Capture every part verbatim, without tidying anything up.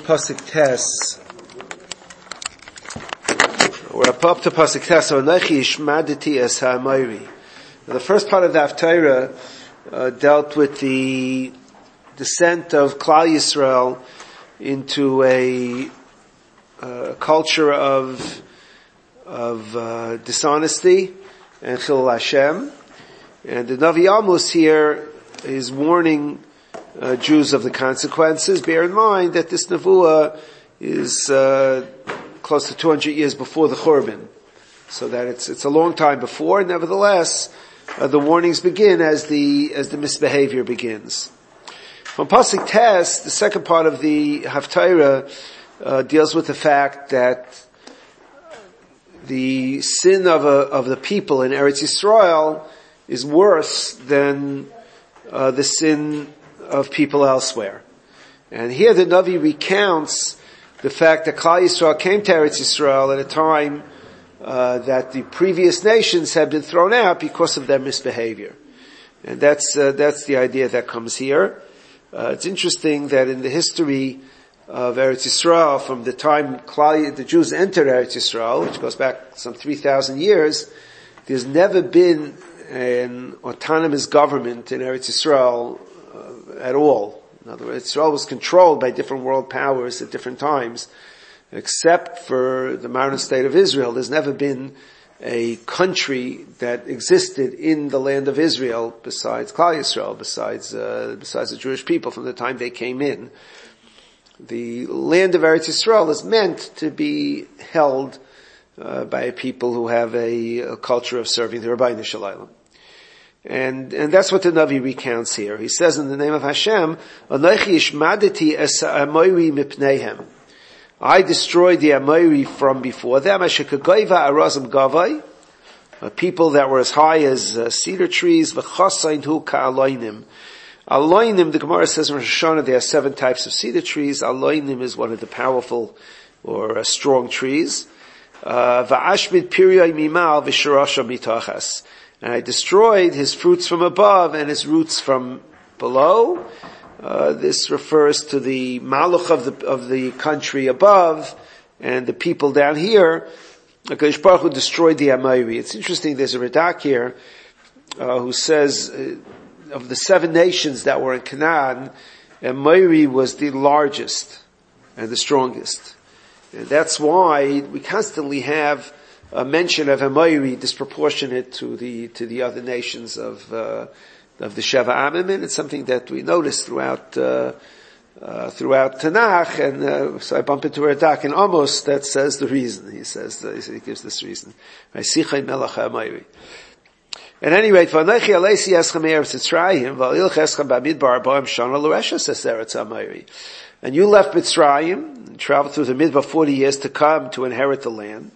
Pasuk Tes. We're up to Pasuk Tes. Onechi ishmaditi es ha'amayri. The first part of the Haftarah uh, dealt with the descent of Klal Yisrael into a uh, culture of of uh, dishonesty and Chilul Hashem. And the Navi Amos here is warning uh, Jews of the consequences. Bear in mind that this Nevuah is uh, close to two hundred years before the Churban, so that it's it's a long time before. Nevertheless, uh, the warnings begin as the as the misbehavior begins. From Pasuk Tes, the second part of the Haftarah uh, deals with the fact that the sin of a, of the people in Eretz Yisrael is worse than uh, the sin of people elsewhere. And here the Navi recounts the fact that Klal Yisrael came to Eretz Yisrael at a time uh, that the previous nations had been thrown out because of their misbehavior. And that's uh, that's the idea that comes here. Uh, it's interesting that in the history of Eretz Yisrael, from the time Klal, the Jews entered Eretz Yisrael, which goes back some three thousand years, there's never been an autonomous government in Eretz Yisrael uh, at all. In other words, Israel was controlled by different world powers at different times, except for the modern state of Israel. There's never been a country that existed in the land of Israel besides Klal Yisrael, besides uh, besides the Jewish people from the time they came in. The land of Eretz Yisrael is meant to be held uh, by people who have a, a culture of serving the Rabbeinu Shalom. And, and that's what the Navi recounts here. He says in the name of Hashem, Anochi ishmadeti es ha'amoiri mipneihem. I destroyed the Amoiri from before them, ashekagoiva arazim gavai, people that were as high as uh, cedar trees, v'chasain hu ka'aloinim. Aloinim, the Gemara says in Rosh Hashanah, there are seven types of cedar trees. Aloinim is one of the powerful or uh, strong trees. Va'ashmid piriyai mimal v'shirasha mitachas. And I destroyed his fruits from above and his roots from below. Uh, this refers to the Malach of the, of the country above and the people down here. HaKadosh Baruch Hu destroyed the Amoiri. It's interesting, there's a Radak here, uh, who says, uh, of the seven nations that were in Canaan, Amoiri was the largest and the strongest. And that's why we constantly have a mention of Amoiri disproportionate to the, to the other nations of, uh, of the Sheva Amim, and it's something that we notice throughout, uh, uh, throughout Tanakh, and, uh, so I bump into a Radak in Amos that says the reason. He says, uh, he gives this reason. Sichai melech Amoiri. At any rate, v'anechi alesi eschem eretz Mitzrayim, v'alilch eschem b'midbar bo'em shana l'reshes es eretz Amoiri. And you left Mitzrayim, and traveled through the midbar forty years to come to inherit the land.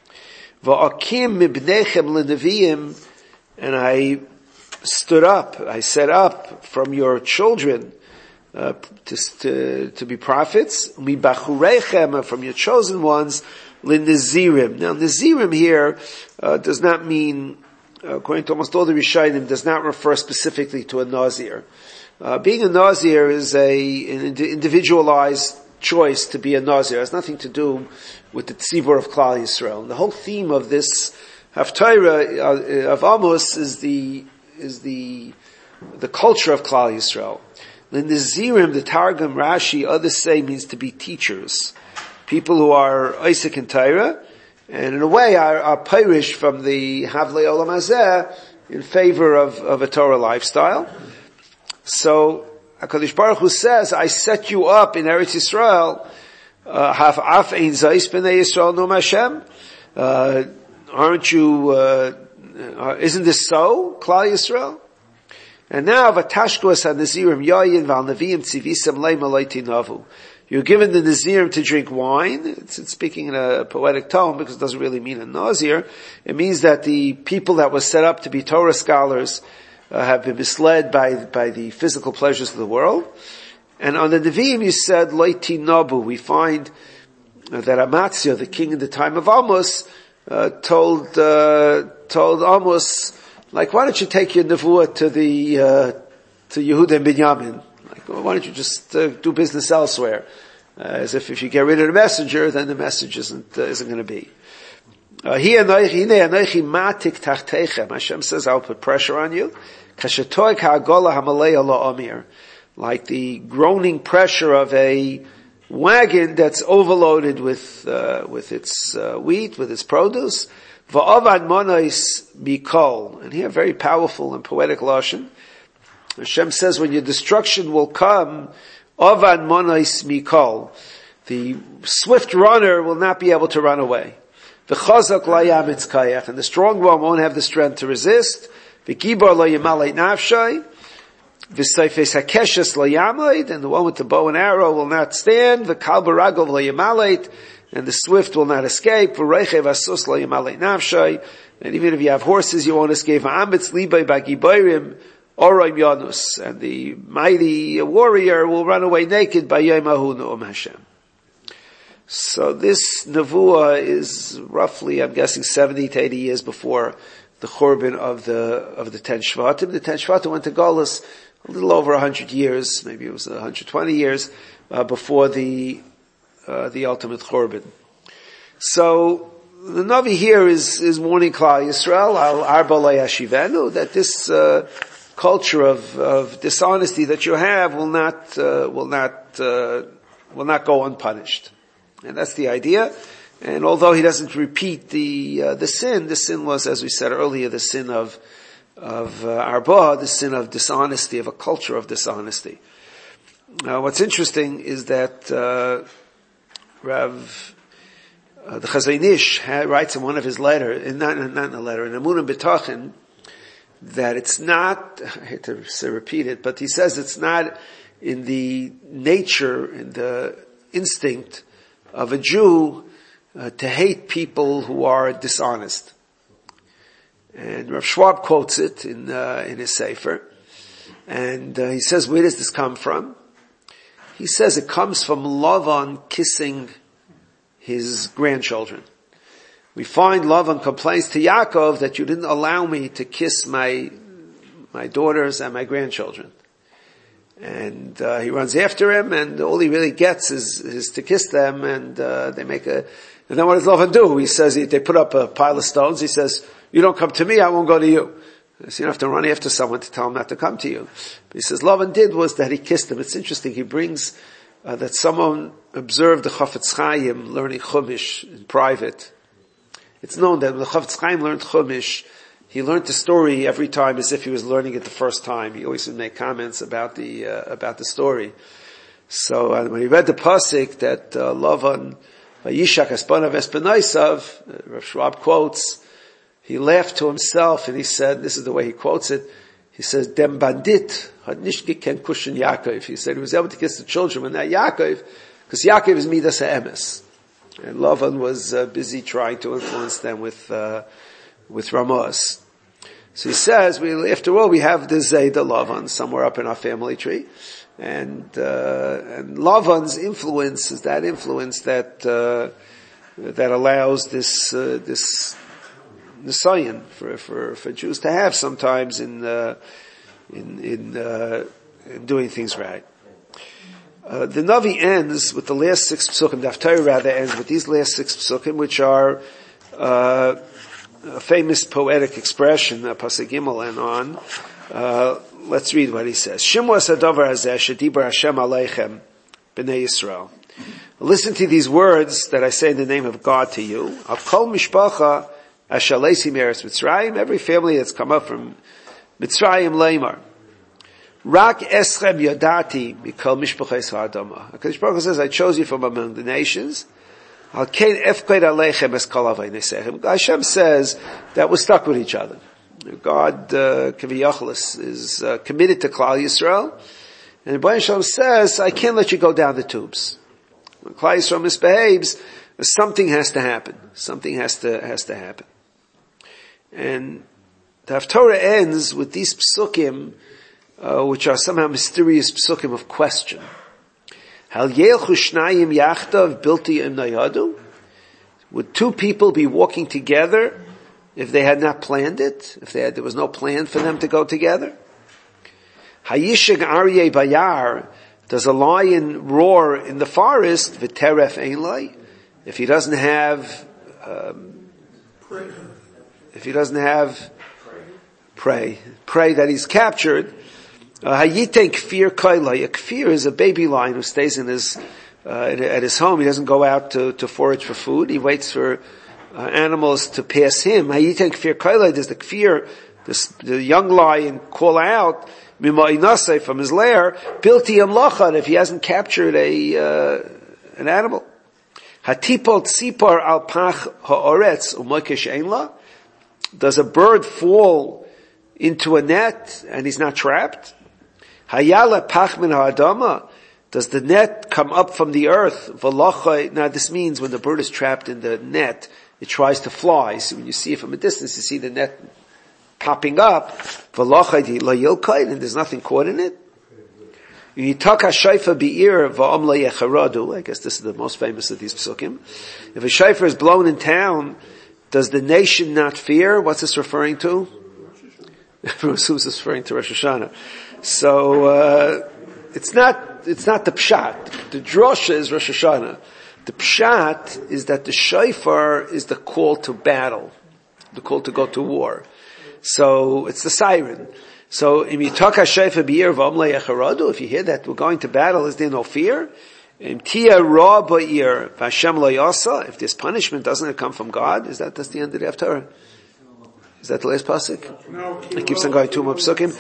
V'akim mibnechem l'neviim, and I stood up, I set up from your children, uh, to, to, to be prophets, mibachurechem, from your chosen ones, l'nezirim. Now, nezirim here, uh, does not mean, according to almost all the Rishonim, does not refer specifically to a Nazir. Uh, being a Nazir is a, an individualized choice to be a Nazir. It has nothing to do with the tzibur of Klal Yisrael. And the whole theme of this Haftarah uh, of Amos is the, is the, the culture of Klal Yisrael. The Nazirim, the Targum, Rashi, others say means to be teachers. People who are Isaac and Torah, and in a way are, are Pirish from the Havlei Olam Hazeh in favor of, of a Torah lifestyle. So, HaKadosh Baruch Hu says, I set you up in Eretz Yisrael, Haf af ein zayis b'nei Yisrael nom Hashem. Uh, aren't you, uh, uh, isn't this so, Klal Yisrael? And now, Vatashku es ha-Nazirim yayin v'al-Neviim tzivisem leim aloyti navu. You're given the Nazirim to drink wine. It's, it's speaking in a poetic tone because it doesn't really mean a Nazir. It means that the people that were set up to be Torah scholars uh, have been misled by, by the physical pleasures of the world. And on the Nevi'im you said, Loiti Nabu. We find uh, that Amatzia, the king in the time of Amos, uh, told, uh, told Amos, like, why don't you take your Nevuah to the, uh, to Yehuda and Binyamin? Like, well, why don't you just uh, do business elsewhere? Uh, as if if you get rid of the messenger, then the message isn't, uh, isn't going to be. Uh, Hashem says, I'll put pressure on you. Like the groaning pressure of a wagon that's overloaded with, uh, with its, uh, wheat, with its produce. And here, very powerful and poetic lashon. Hashem says, when your destruction will come, Ovad monois mikol, the swift runner will not be able to run away. V'chazak layam itzkayach, and the strong one won't have the strength to resist. V'gibor lo yamalei nafshay, v'seifes hakeshes lo yamaleit, and the one with the bow and arrow will not stand. V'kal baragov lo yamaleit, and the swift will not escape. V'reichev asus lo yamalei nafshay, and even if you have horses, you won't escape. V'amitz libay bagibayrim, Oroim Yanus, and the mighty warrior will run away naked by Yemahu Nu'um Hashem. So this Nevuah is roughly, I'm guessing, seventy to eighty years before the Churban of the, of the Ten Shvatim. The Ten Shvatim went to Golus a little over a hundred years, maybe it was one hundred twenty years, uh, before the, uh, the ultimate Churban. So, the Navi here is, is warning Klal Yisrael, Al Arba Lo Yashivenu, that this, uh, culture of, of dishonesty that you have will not, uh, will not, uh, will not go unpunished. And that's the idea. And although he doesn't repeat the, uh, the sin, the sin was, as we said earlier, the sin of, of, uh, arba, the sin of dishonesty, of a culture of dishonesty. Now what's interesting is that, uh, Rav, uh, the Chazon Ish writes in one of his letters, in, not, not in a letter, in Emunah B'Tachin, that it's not, I hate to repeat it, but he says it's not in the nature, in the instinct of a Jew uh, to hate people who are dishonest. And Rav Schwab quotes it in, uh, in his Sefer. And uh, he says, where does this come from? He says it comes from Lavan kissing his grandchildren. We find Lavan complains to Yaakov that you didn't allow me to kiss my my daughters and my grandchildren. And uh, he runs after him, and all he really gets is, is to kiss them, and uh, they make a... And then what does Lavan do? He says, he, they put up a pile of stones. He says, you don't come to me, I won't go to you. So you don't have to run after someone to tell him not to come to you. But he says, Lavan did was that he kissed them. It's interesting, he brings uh, that someone observed the Chafetz Chaim learning Chumash in private. It's known that when the Chafetz Chaim learned Chumash, he learned the story every time as if he was learning it the first time. He always would make comments about the uh, about the story. So uh, when he read the pasuk that uh, Lavan Vayishak Espanav Espanaisav, Rav Schwab quotes, he laughed to himself and he said, this is the way he quotes it, he says, Dem bandit had nicht gekannt kushen Yaakov. He said he was able to kiss the children when that Yaakov, because Yaakov is Midas HaEmes. And Lavan was uh, busy trying to influence them with, uh, with Ramos. So he says, we, after all, we have the Zayda Lavan somewhere up in our family tree. And, uh, and Lavan's influence is that influence that, uh, that allows this, uh, this, Nisayan for, for, for Jews to have sometimes in, uh, in, in, uh, in doing things right. Uh, the Navi ends with the last six psukim, the Haftarah rather ends with these last six psukim, which are, uh, a famous poetic expression, uh, Pasuk Gimel and on. Uh, let's read what he says. Shimu asadavar hazeh shedibar Hashem aleichem b'nei Yisrael. Listen to these words that I say in the name of God to you. Al kol mishpacha ashalesi meretz Mitzrayim, every family that's come up from Mitzrayim leimar. Rak eschem yodati mikol mishpachos ha'adama. HaKadosh Baruch Hu says, I chose you from among the nations. Al kein efked aleichem es kol avay nesechem. Hashem says that we're stuck with each other. God, uh, Kaviyachal is, is uh, committed to Klal Yisrael. And Rebbeinu Shalom says, I can't let you go down the tubes. When Klal Yisrael misbehaves, something has to happen. Something has to, has to happen. And the Haftarah ends with these psukim, Uh, which are somehow mysterious psukim of question. Hal yelchu shnayim yachdav bilti im nayadu? Would two people be walking together if they had not planned it? If they had, there was no plan for them to go together? Hayishig aryeh bayar Does a lion roar in the forest? V'teref ein lai. If he doesn't have, um, if he doesn't have prey, prey that he's captured, hayiten kfir kailai. A kfir is a baby lion who stays in his, uh, at his home. He doesn't go out to, to forage for food. He waits for uh, animals to pass him. Hayiten kfir kailai. Does the kfir, this, the young lion, call out mima'inasei from his lair? Bilti amlachan. If he hasn't captured a uh, an animal. Hatipol tzipar al pach ha'oretz u'mokesh ein la. Does a bird fall into a net and he's not trapped? Hayala pach min ha'adama. Does the net come up from the earth? V'lachai. Now this means when the bird is trapped in the net, it tries to fly. So when you see it from a distance, you see the net popping up. V'lachai la yilkai, and there's nothing caught in it. I guess this is the most famous of these psukim. If a shofar is blown in town, does the nation not fear? What's this referring to? Who's referring to Rosh Hashanah? So, uh, it's not, it's not the pshat. The drosha is Rosh Hashanah. The pshat is that the shofar is the call to battle, the call to go to war. So, it's the siren. So, if you hear that we're going to battle, is there no fear? If this punishment doesn't come from God, is that that's the end of the Haftarah? Is that the last pasuk? No. It keeps on going two more pasukim.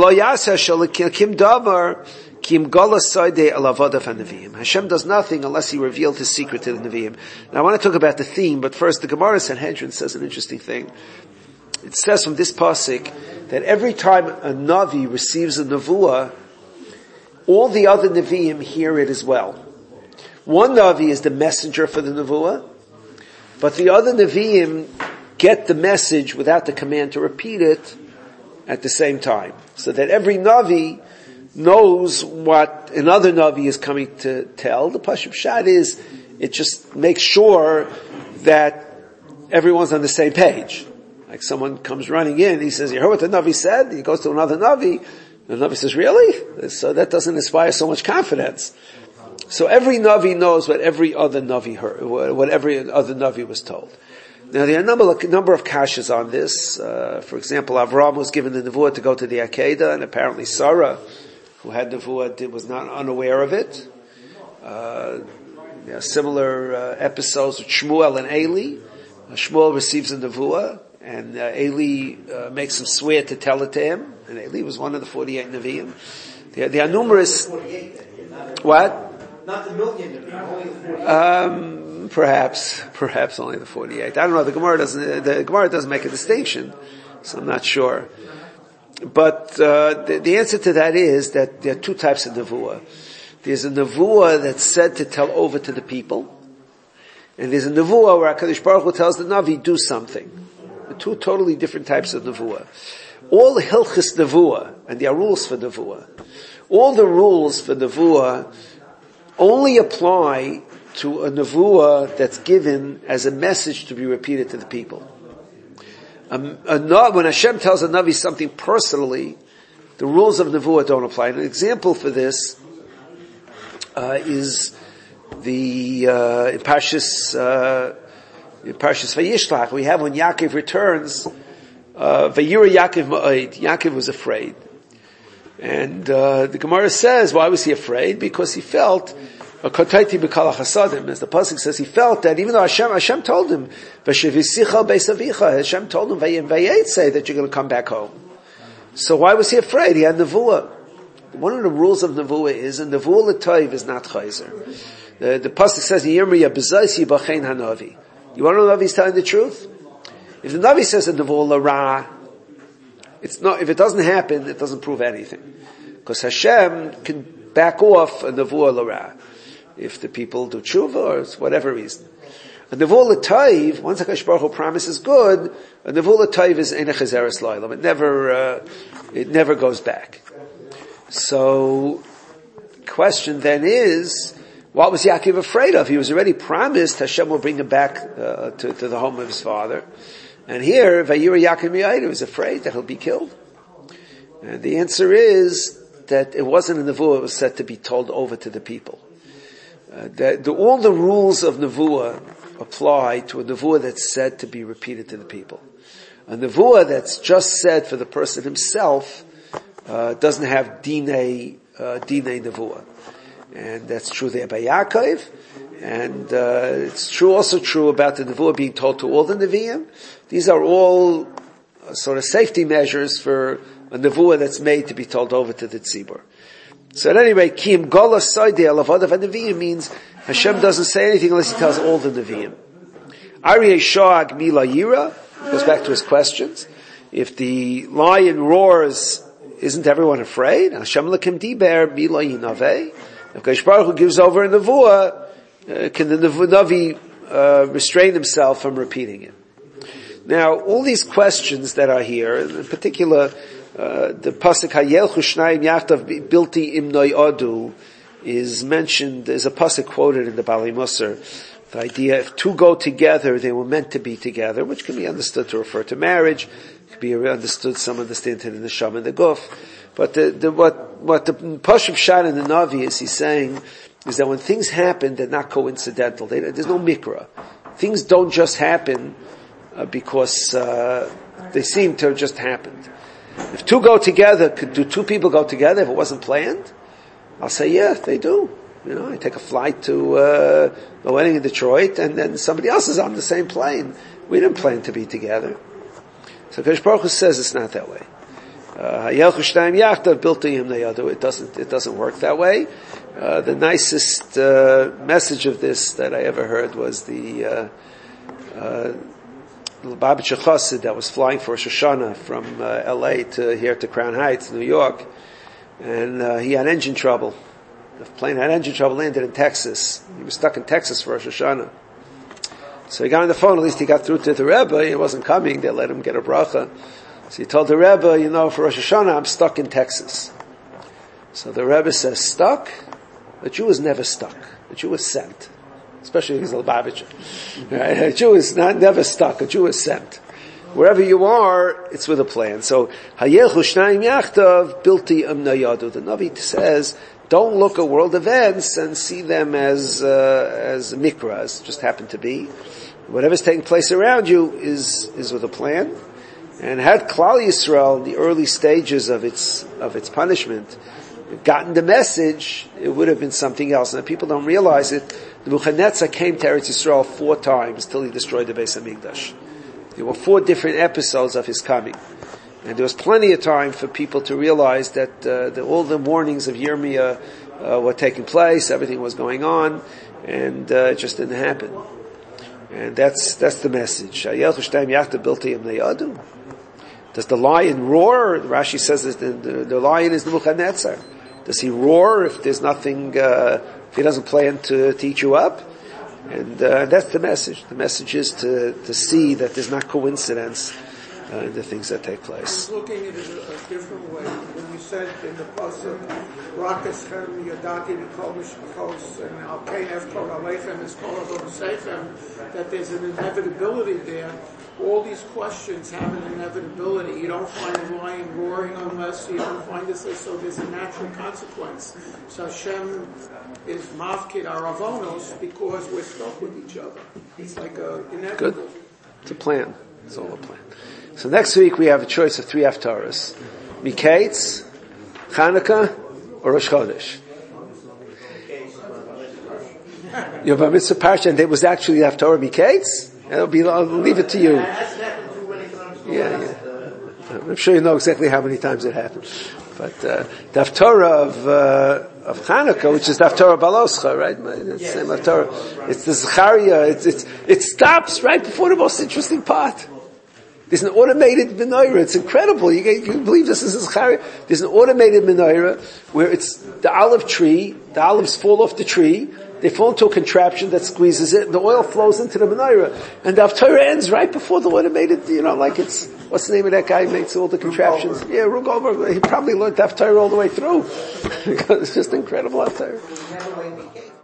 Hashem does nothing unless He revealed His secret to the Nevi'im. Now I want to talk about the theme, but first the Gemara Sanhedrin says an interesting thing. It says from this pasuk that every time a Navi receives a Nevuah, all the other Nevi'im hear it as well. One Navi is the messenger for the Nevuah, but the other Nevi'im get the message without the command to repeat it at the same time. So that every Navi knows what another Navi is coming to tell. The Pashup Shad is, it just makes sure that everyone's on the same page. Like someone comes running in, he says, you heard what the Navi said? He goes to another Navi, the Navi says, really? So that doesn't inspire so much confidence. So every Navi knows what every other Navi heard, what every other Navi was told. Now there are a number, a number of kashas on this. Uh, for example, Avram was given the Nevuah to go to the Akedah, and apparently Sarah, who had Nevuah, did, was not unaware of it. Uh, there are similar uh, episodes with Shmuel and Eli. Uh, Shmuel receives a Nevuah, and uh, Eli uh, makes him swear to tell it to him. And Eli was one of the forty-eight Nevi'im. There, there are numerous... What? Not the million Nevi'im, only the forty-eight. Um, perhaps, perhaps only the forty-eight. I don't know. The Gemara doesn't. The Gemara doesn't make a distinction, so I'm not sure. But uh, the, the answer to that is that there are two types of nevuah. There's a nevuah that's said to tell over to the people, and there's a nevuah where HaKadosh Baruch Hu tells the Navi do something. The two totally different types of nevuah. All the hilchis nevuah, and there are rules for nevuah. All the rules for nevuah only apply to a nevuah that's given as a message to be repeated to the people. Um, a, when Hashem tells a Navi something personally, the rules of nevuah don't apply. An example for this uh, is the uh, in Parshas uh, in Parshas Vayishlach. We have when Yaakov returns, uh, Vayira Yaakov Ma'od. Yaakov was afraid, and uh, the Gemara says, why was he afraid? Because he felt. As the pasuk says, he felt that even though Hashem, Hashem told him, Hashem told him, say that you're going to come back home. So why was he afraid? He had nevuah. One of the rules of nevuah is, and nevuah l'toiv is not chayzer. The, the pasuk says, you want to know the Navi's telling the truth? If the Navi says a nevuah l'ra, it's not, if it doesn't happen, it doesn't prove anything. Because Hashem can back off a nevuah l'ra. If the people do tshuva or whatever reason. A nevuah l'taiv, once HaKadosh Baruch Hu promises good, a nevuah l'taiv is ein chezeres l'olam. It never, uh, it never goes back. So, the question then is, what was Yaakov afraid of? He was already promised Hashem will bring him back uh, to, to the home of his father. And here, Vayira Yaakov Miyayid, he was afraid that he'll be killed. And the answer is, that it wasn't a nevuah, it was said to be told over to the people. Uh, the, the, all the rules of nevuah apply to a nevuah that's said to be repeated to the people. A nevuah that's just said for the person himself uh, doesn't have dinei uh, dinei nevuah, and that's true there by Yaakov, and uh, it's true also true about the nevuah being told to all the neviim. These are all uh, sort of safety measures for a nevuah that's made to be told over to the tzibur. So at any rate, Kim Gola Soidei Avodav Nevi'im means Hashem doesn't say anything unless He tells all the Nevi'im. Aryeh Shoag Mila Yira goes back to his questions. If the lion roars, isn't everyone afraid? Hashem Lakim Diber Mila Yinaveh. If Kadosh Baruch Hu gives over a nevuah, uh, can the Navi uh, restrain himself from repeating it? Now, all these questions that are here, in particular, Uh, the pasuk Hayelchu Shnayim Yachtav Bilti Imnoi Odu is mentioned, there's a pasuk quoted in the Bali Musar. The idea, if two go together, they were meant to be together, which can be understood to refer to marriage, can be understood, some understand to the Neshama and the Guf. But the, the, what, what the Pashup Shan in the Navi is he's saying, is that when things happen, they're not coincidental. They, there's no mikra. Things don't just happen uh, because uh, they seem to have just happened. If two go together, could do two people go together if it wasn't planned? I'll say, yeah, they do. You know, I take a flight to uh, a wedding in Detroit, and then somebody else is on the same plane. We didn't plan to be together. So Kadosh Baruch Hu says it's not that way. It doesn't. It doesn't work that way. Uh, the nicest uh, message of this that I ever heard was the. Uh, uh, Lubavitcher Chassid that was flying for Rosh Hashanah from uh, L A to here to Crown Heights, New York, and uh, he had engine trouble. The plane had engine trouble, landed in Texas. He was stuck in Texas for Rosh Hashanah. So he got on the phone, at least he got through to the Rebbe. He wasn't coming, they let him get a bracha. So he told the Rebbe, you know, for Rosh Hashanah I'm stuck in Texas. So the Rebbe says, stuck? A Jew is never stuck. A Jew is sent. Especially if he's a Lubavitcher. Right? A Jew is not, never stuck. A Jew is sent. Wherever you are, it's with a plan. So, Hayelchu Shnayim Yachtav Bilti Imnoi Odu. The Navi says, don't look at world events and see them as, uh, as mikras, just happen to be. Whatever's taking place around you is, is with a plan. And had Klal Yisrael in the early stages of its, of its punishment gotten the message, it would have been something else. And people don't realize it. Nebuchadnezzar came to Eretz Yisrael four times till he destroyed the Beis Hamikdash. There were four different episodes of his coming. And there was plenty of time for people to realize that, uh, that all the warnings of Yirmiyah uh, were taking place, everything was going on, and uh, it just didn't happen. And that's that's the message. Does the lion roar? Rashi says that the, the, the lion is Nebuchadnezzar. Does he roar if there's nothing, uh, if he doesn't plan to teach you up? And uh, that's the message. The message is to, to see that there's not coincidence uh, in the things that take place. I was looking at it a, a different way. When you said in the pasuk, Rakas Chem Yadati Nikomish Chos and Al Kain Efkol Aleichem is Kol Avon Seichem, that there's an inevitability there. All these questions have an inevitability. You don't find a lion roaring unless you don't find this, so there's a natural consequence. So Hashem is mafkid our avonos because we're stuck with each other. It's like a inevitable. Good. It's a plan. It's all a plan. So next week we have a choice of three haftarahs. Miketz, Chanukah, or Rosh Chodesh. Your Bar Mitzvah Parsha, and it was actually the haftarah Miketz? It'll be, I'll leave it to you. Yeah, yeah. I'm sure you know exactly how many times it happened. But, uh, the haftarah of, uh, of Chanukah, which is the haftarah Baloscha, right? It's the same haftarah. It's the Zechariah. It's, it's, it stops right before the most interesting part. There's an automated menorah. It's incredible. You can, you can believe this is Zechariah. There's an automated menorah where it's the olive tree, the olives fall off the tree, they fall into a contraption that squeezes it, and the oil flows into the menorah. And the haftarah ends right before the automated, you know, like it's, what's the name of that guy who makes all the contraptions? Yeah, Rube Goldberg. He probably learned the haftarah all the way through. It's just incredible haftarah.